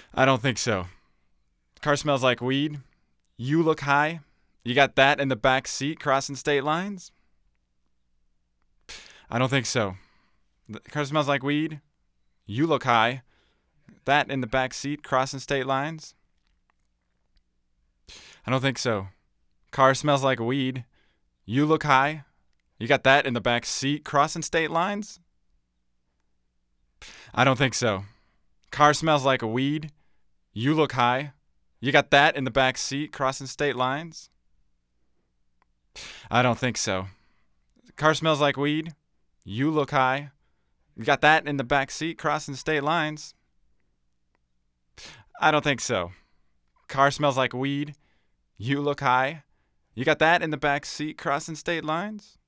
I don't think so. Car smells like weed. You look high. You got that in the back seat crossing state lines? I don't think so. The car smells like weed. You look high. That in the back seat crossing state lines? I don't think so. Car smells like weed. You look high. You got that in the back seat crossing state lines? I don't think so. Car smells like weed. You look high. You got that in the back seat crossing state lines? I don't think so. Car smells like weed. You look high. You got that in the back seat crossing state lines? I don't think so. Car smells like weed. You look high. You got that in the back seat crossing state lines?